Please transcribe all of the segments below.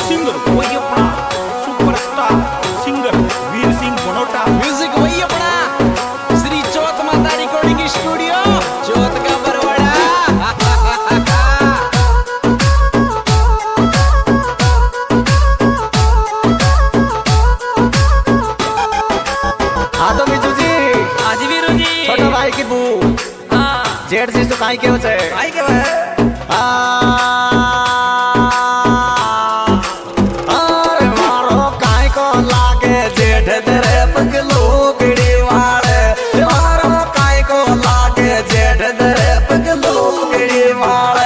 Singer वही अपना superstar singer Veer Singh Banota. Music वही अपना श्री चौथ माता रिकॉर्डिंग स्टूडियो चौथ का बरवाड़ा। हाँ तो बिजू जी आज वीरू जी छोटा भाई की बू हाँ जेठ जी तो काई के होचे भाई के भाई अरे मारो काई को लागे जेठ तेरे पगलू गिड़ी वाले मारो काई को लागे जेठ तेरे पगलू गिड़ी वाले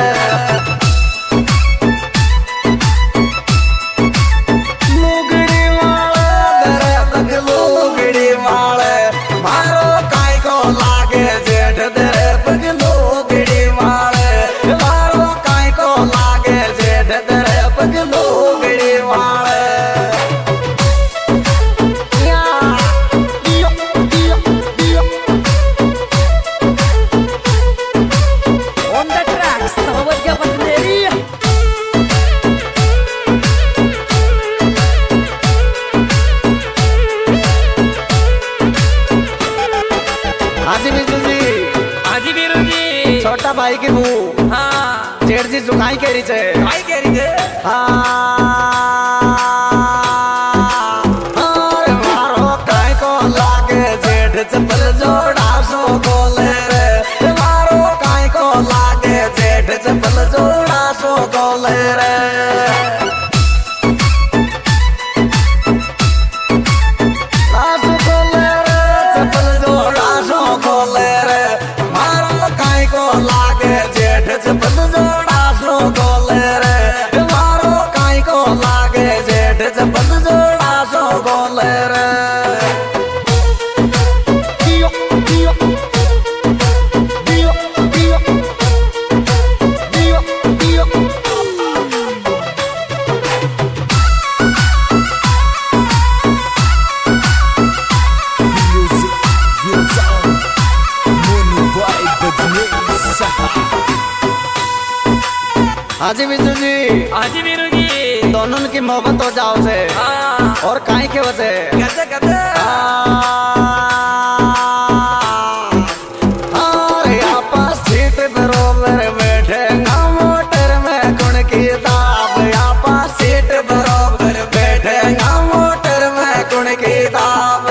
लुगड़ी वाले तेरे पगलू गिड़ी वाले मारो काई को लागे जेठ तेरे पगलू गिड़ी वाले मारो काई को लागे जेठ तेरे पगलू गिड़ी वाले या दियो दियो दियो ऑन द ट्रैक समवज्ञ बंदेरी। हाजी बिजू जी आज वीरू जी छोटा भाई की बू हाँ जेठ जी सुखाई के रही छे भाई कह रही है अरे मारो काय को लागे जेठ चप्पल जोड़ा सो गोले रे मारो काय को लागे जेठ चप्पल जोड़ा सो गोले रे आसो गोले रे चप्पल जोड़ा सो गोले रे मारो काय को लागे जेठ चप्पल जोड़ा सो गोले रे मारो काय को लागे जेठ चप्पल जोड़ा सो गोले रे दियो दियो दियो दियो दियो दियो हाजी बिजू जी आज वीरू जी दोनों की मोहब्बत हो जाओ से हाँ और काई के वजह कहते कहते अरे आपस सीट बरोबर बैठे ना मोटर में गुण की दाब आपस सीट बरोबर बैठे ना मोटर में गुण की दाब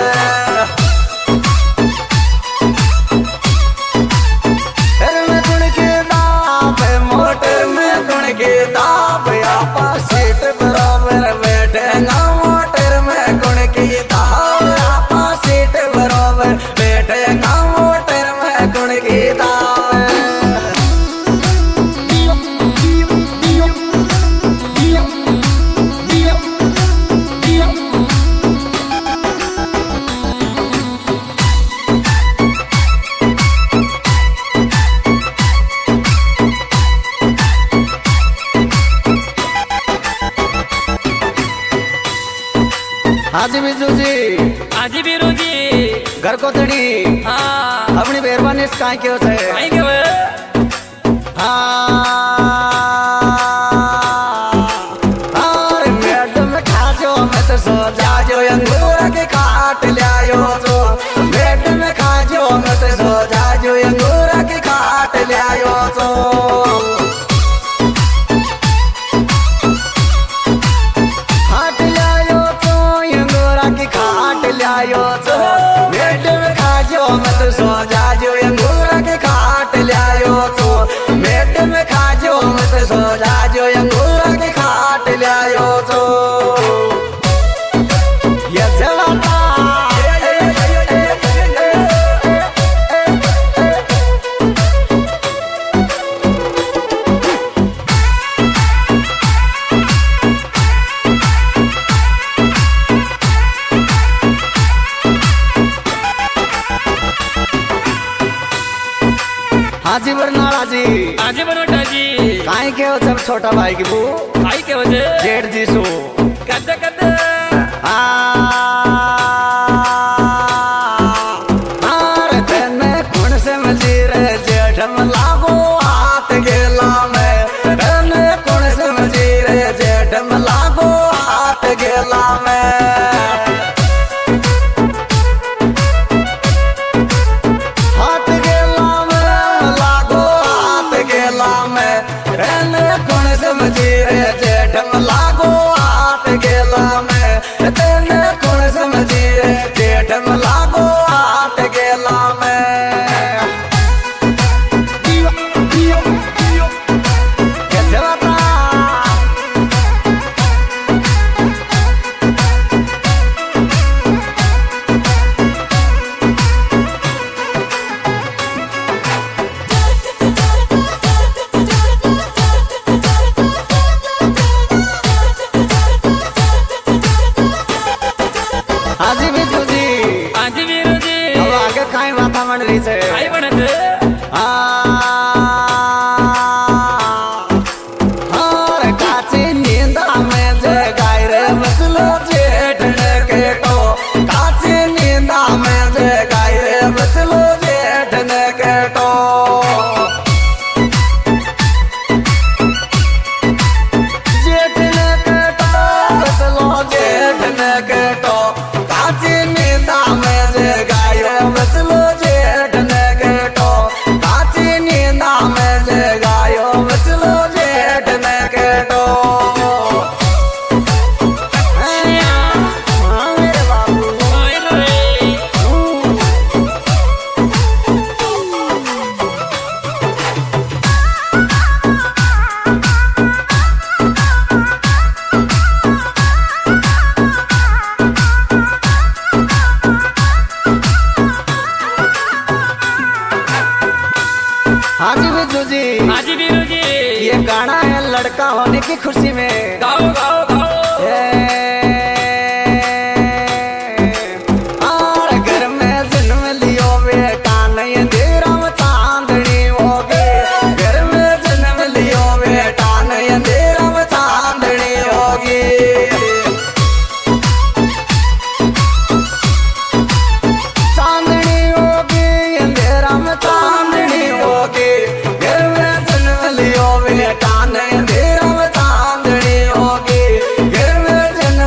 में गुण की दाब मोटर में गुण की दाब आपस सीट बरोबर बैठे ना मोटर में गुण की दाब आपस सीट बरोबर बैठे ना मोटर में गुण की दाब दियो दियो दियो दियो दियो दियो हाजी बिजू जी आज वीरू जी घर को तड़ी हाँ अपनी मेहरबानी से काई क्यों से भाई के भाई अरे मैडम खाजो मैं तो सो जाजो अंगूर के काट लियायो तो मैडम खाजो मैं तो सो जाजो अंगूर के काट लियायो तो काट लियायो तो अंगूर के काट लियायो तो मैडम खाजो मैं तो सो जाजो अंगूर के काट लियायो तो मैडम खाजो मैं तो सो जाजो अंगूर के काट लियायो तो ये जवाता हाजी बरनाला जी आज बनोटा जी काई के हो जब छोटा भाई की बू भाई के वजह जेठ जी सो कहते कहते अरे तेने कौन से मजीर जेठ में लागो हाथ गेला में तेने कौन से मजीर जेठ में लागो कौन समझी रे जेठ में लागो हाथ गेला में तेने कौन समझी रे जेठ में लागो हाथ गेला में कैसे बता हाजी बिजू जी हाजी वीरू जी अब आगे काई बाता बन रही छे आई बनत और काची नींदा में जे गाय रे बसलो जेठ ने केटो काची नींदा में जे गाय रे बसलो जेठ ने केटो जेठ ने केटो बसलो जेठ ने केटो काची नींदा में जे गाय रे बसलो जेठ ने केटो काची नींदा में जे गायो बसलो जेठ ने केटो हाँ मेरे बाबू ओए रे हाजी बिजू जी हाजी वीरू जी ये गाना है लड़का होने की खुशी में गाओ गाओ गाओ और घर में जन्म लियो बेटा नहीं अंधेरा में चांदनी होगी घर में जन्म लियो बेटा नहीं अंधेरा में चांदनी होगी चांदनी होगी अंधेरा में चांदनी होगी घर में जन्म लियो बेटा नहीं अंधेरा में चांदनी होगी घर में जन्म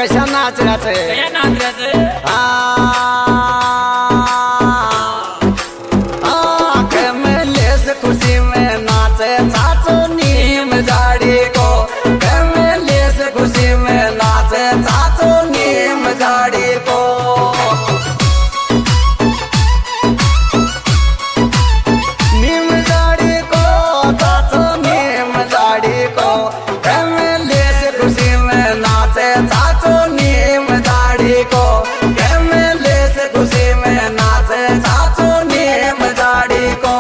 कैसा नाच रहा छे क्या नाच रहे थे खुशी में नाचे चाचो नीम झाड़ी को खुशी में नाचे चाचो नीम झाड़ी को नीम झाड़ी को चाचो नीम झाड़ी को खुशी में नाचे चाचो नीम झाड़ी को खुशी में नाचे चाचो नीम झाड़ी को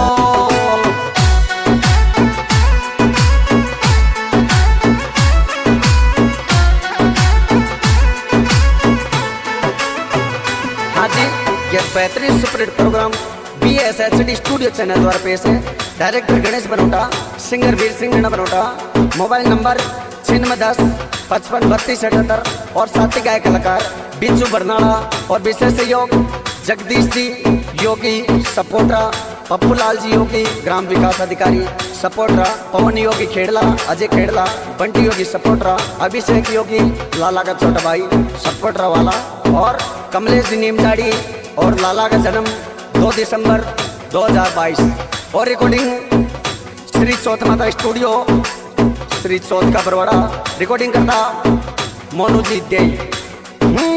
बेहतरीन superhit programme BSHD studio channel द्वारा पेश है। Director Ganesh Banota, singer Veer Singh Banota. Mobile number 9610553278 और साथी गायक कलाकार बिज्जू बरनाला और विशेष सहयोग जगदीश जी योगी सपोर्टरा, पप्पू लाल जी योगी ग्राम विकास अधिकारी सपोर्टरा, पवन योगी खेड़ला, अजय खेड़ला, बंटी योगी सपोर्टरा, अभिषेक योगी लाला का छोटा भाई सपोर्टरा वाला और कमलेश जी नीमझाड़ी और लाला का जन्म 2 दिसंबर 2022 और रिकॉर्डिंग श्री चौथ माता स्टूडियो श्री चौथ का बरवाड़ा। रिकॉर्डिंग करता मोनू जी दे।